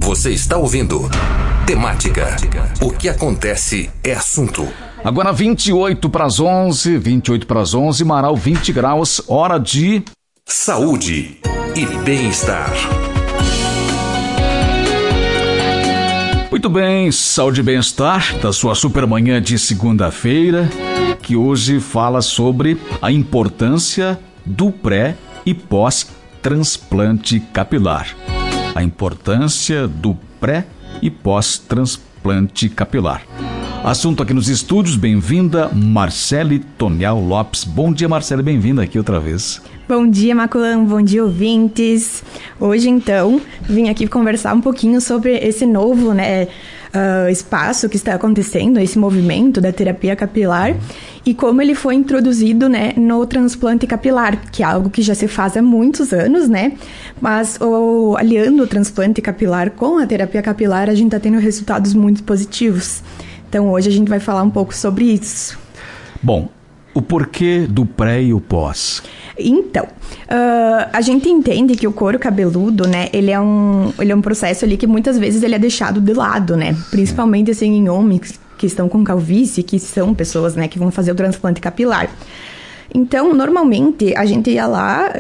Você está ouvindo Temática. O que acontece é assunto. Agora 28 para as 11, Marau, 20 graus, hora de... Saúde e bem-estar. Muito bem, saúde e bem-estar da sua supermanhã de segunda-feira, que hoje fala sobre a importância do pré e pós-transplante capilar. A importância do pré e pós-transplante capilar. Assunto aqui nos estúdios, bem-vinda Marcele Tonial Lopes. Bom dia, Marcele, bem-vinda aqui outra vez. Bom dia, Maculan, bom dia, ouvintes. Hoje, então, vim aqui conversar um pouquinho sobre esse novo, espaço que está acontecendo, esse movimento da terapia capilar e como ele foi introduzido, no transplante capilar, que é algo que já se faz há muitos anos, mas aliando o transplante capilar com a terapia capilar, a gente está tendo resultados muito positivos. Então, hoje a gente vai falar um pouco sobre isso. Bom, o porquê do pré e o pós? Então, a gente entende que o couro cabeludo, ele é um processo ali que muitas vezes ele é deixado de lado, Principalmente, assim, em homens que estão com calvície, que são pessoas, que vão fazer o transplante capilar. Então, normalmente, a gente ia lá,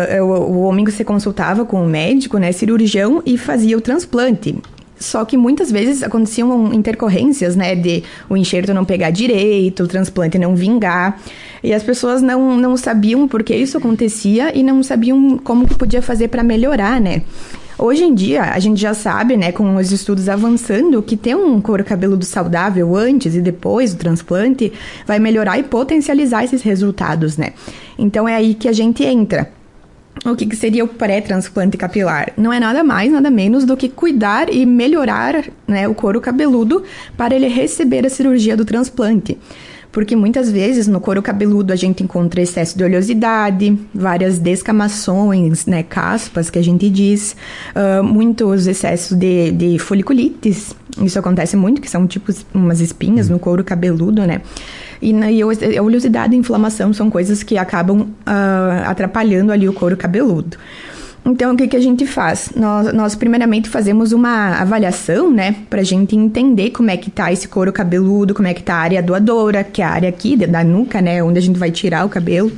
o homem se consultava com o médico, cirurgião, e fazia o transplante. Só que muitas vezes aconteciam intercorrências, de o enxerto não pegar direito, o transplante não vingar. E as pessoas não sabiam por que isso acontecia e não sabiam como que podia fazer para melhorar, Hoje em dia, a gente já sabe, com os estudos avançando, que ter um couro cabeludo saudável antes e depois do transplante vai melhorar e potencializar esses resultados, Então, é aí que a gente entra. O que seria o pré-transplante capilar? Não é nada mais, nada menos do que cuidar e melhorar, o couro cabeludo para ele receber a cirurgia do transplante. Porque muitas vezes no couro cabeludo a gente encontra excesso de oleosidade, várias descamações, caspas que a gente diz, muitos excessos de foliculites. Isso acontece muito, que são tipo umas espinhas no couro cabeludo, E a oleosidade e a inflamação são coisas que acabam atrapalhando ali o couro cabeludo. Então, o que a gente faz? Nós primeiramente fazemos uma avaliação, pra gente entender como é que tá esse couro cabeludo, como é que tá a área doadora, que é a área aqui da nuca, onde a gente vai tirar o cabelo.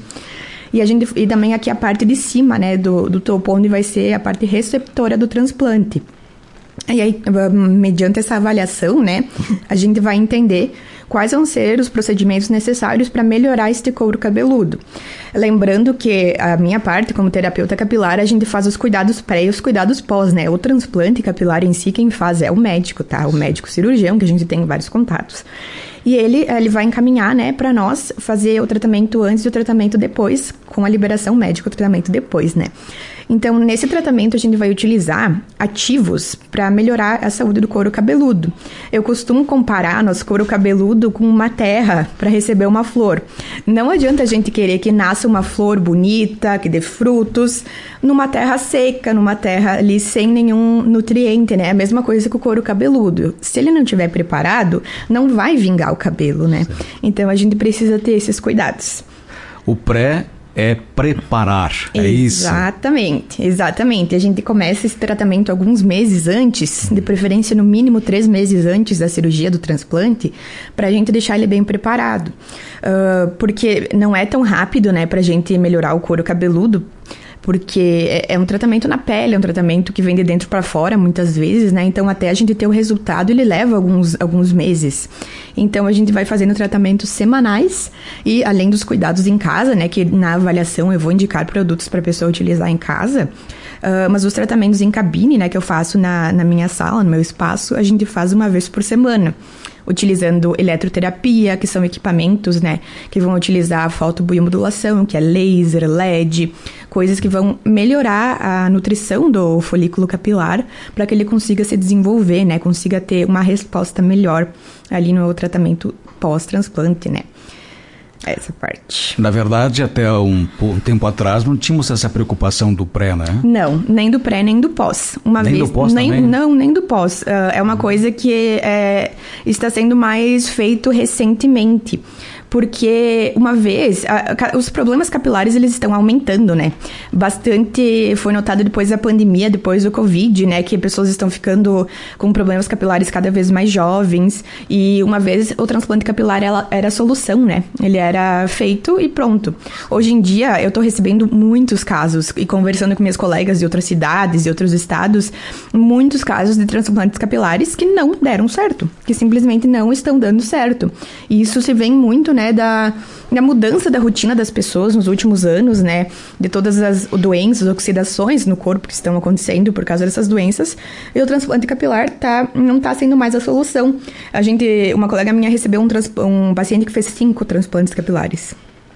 E também aqui a parte de cima, do topo, onde vai ser a parte receptora do transplante. E aí, mediante essa avaliação, a gente vai entender quais vão ser os procedimentos necessários para melhorar este couro cabeludo. Lembrando que a minha parte, como terapeuta capilar, a gente faz os cuidados pré e os cuidados pós, O transplante capilar em si, quem faz é o médico, tá? O médico cirurgião, que a gente tem vários contatos. E ele vai encaminhar, para nós fazer o tratamento antes e o tratamento depois, com a liberação médica, o tratamento depois, Então, nesse tratamento, a gente vai utilizar ativos para melhorar a saúde do couro cabeludo. Eu costumo comparar nosso couro cabeludo com uma terra para receber uma flor. Não adianta a gente querer que nasça uma flor bonita, que dê frutos, numa terra seca, numa terra ali sem nenhum nutriente, É a mesma coisa com o couro cabeludo. Se ele não estiver preparado, não vai vingar o cabelo, Então, a gente precisa ter esses cuidados. O pré é preparar, é isso? Exatamente. A gente começa esse tratamento alguns meses antes, de preferência no mínimo 3 meses antes da cirurgia do transplante, para a gente deixar ele bem preparado. Porque não é tão rápido, para a gente melhorar o couro cabeludo, porque é um tratamento na pele, é um tratamento que vem de dentro para fora muitas vezes, Então, até a gente ter o resultado, ele leva alguns meses. Então, a gente vai fazendo tratamentos semanais e, além dos cuidados em casa, que na avaliação eu vou indicar produtos para a pessoa utilizar em casa, mas os tratamentos em cabine, que eu faço na minha sala, no meu espaço, a gente faz uma vez por semana, utilizando eletroterapia, que são equipamentos, que vão utilizar a fotobiomodulação, que é laser, LED, coisas que vão melhorar a nutrição do folículo capilar para que ele consiga se desenvolver, consiga ter uma resposta melhor ali no tratamento pós-transplante, Essa parte. Na verdade, até um tempo atrás, não tínhamos essa preocupação do pré, Não, nem do pré, nem do pós. Do pós também? Não, nem do pós. É uma coisa que está sendo mais feito recentemente. porque uma vez, os problemas capilares, eles estão aumentando, né? Bastante foi notado depois da pandemia, depois do Covid, né? Que pessoas estão ficando com problemas capilares cada vez mais jovens. E uma vez o transplante capilar era a solução, né? Ele era feito e pronto. Hoje em dia, eu tô recebendo muitos casos e conversando com minhas colegas de outras cidades e outros estados, muitos casos de transplantes capilares que não deram certo, que simplesmente não estão dando certo. E isso se vem muito, né, da mudança da rotina das pessoas nos últimos anos, né, de todas as doenças, oxidações no corpo que estão acontecendo por causa dessas doenças, e o transplante capilar não tá sendo mais a solução. Uma colega minha recebeu um paciente que fez 5 transplantes capilares.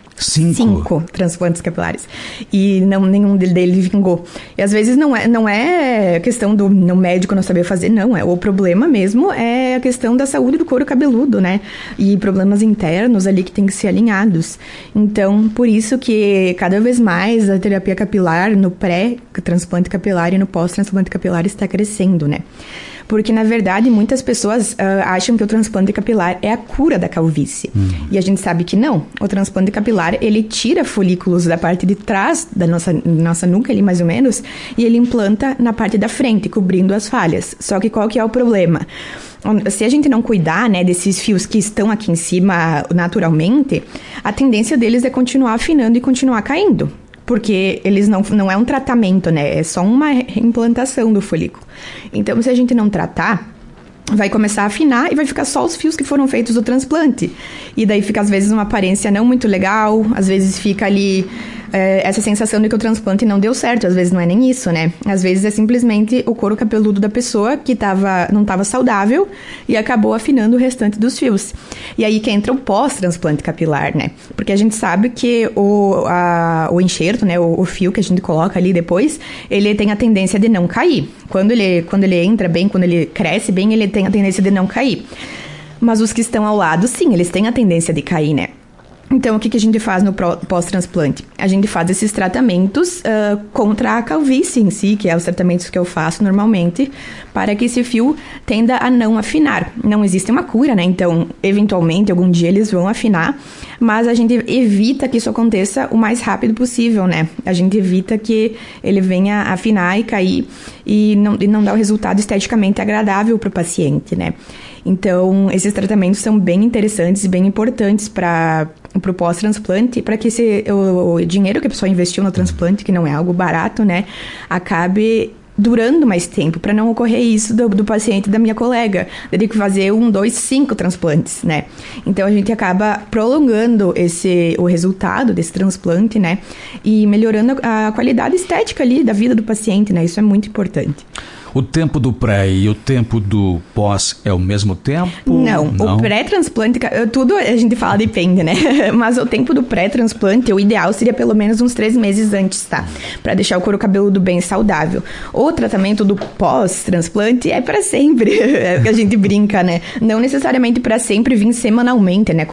5 transplantes capilares. E nenhum dele vingou. E às vezes não é questão do médico não saber fazer, não. O problema mesmo é a questão da saúde do couro cabeludo, né? E problemas internos ali que tem que ser alinhados. Então, por isso que cada vez mais a terapia capilar no pré-transplante capilar e no pós-transplante capilar está crescendo, né? Porque, na verdade, muitas pessoas acham que o transplante capilar é a cura da calvície. E a gente sabe que não. O transplante capilar, ele tira folículos da parte de trás da nossa nuca, ali mais ou menos, e ele implanta na parte da frente, cobrindo as falhas. Só que qual que é o problema? Se a gente não cuidar, né, desses fios que estão aqui em cima naturalmente, a tendência deles é continuar afinando e continuar caindo. Porque eles não é um tratamento, né? É só uma reimplantação do folículo. Então, se a gente não tratar, vai começar a afinar e vai ficar só os fios que foram feitos do transplante. E daí fica, às vezes, uma aparência não muito legal. Às vezes fica ali essa sensação de que o transplante não deu certo. Às vezes não é nem isso, né? Às vezes é simplesmente o couro cabeludo da pessoa que não estava saudável e acabou afinando o restante dos fios. E aí que entra o pós-transplante capilar, né? Porque a gente sabe que o enxerto, né? O fio que a gente coloca ali depois, ele tem a tendência de não cair. Quando ele entra bem, quando ele cresce bem, ele tem a tendência de não cair. Mas os que estão ao lado, sim, eles têm a tendência de cair, né? Então, o que a gente faz no pós-transplante? A gente faz esses tratamentos contra a calvície em si, que é os tratamentos que eu faço normalmente, para que esse fio tenda a não afinar. Não existe uma cura, né? Então, eventualmente, algum dia eles vão afinar, mas a gente evita que isso aconteça o mais rápido possível, né? A gente evita que ele venha afinar e cair e não dar o resultado esteticamente agradável para o paciente, né? Então, esses tratamentos são bem interessantes e bem importantes para o pós-transplante, para que o dinheiro que a pessoa investiu no transplante, que não é algo barato, né, acabe durando mais tempo, para não ocorrer isso do paciente da minha colega, de ter que fazer 1, 2, 5 transplantes, né. Então, a gente acaba prolongando o resultado desse transplante, né, e melhorando a qualidade estética ali da vida do paciente, né, isso é muito importante. O tempo do pré e o tempo do pós é o mesmo tempo? Não. O pré-transplante, tudo a gente fala depende, né? Mas o tempo do pré-transplante, o ideal seria pelo menos uns 3 meses antes, tá? Pra deixar o couro cabeludo bem saudável. O tratamento do pós-transplante é pra sempre, é o que a gente brinca, né? Não necessariamente pra sempre vir semanalmente, né?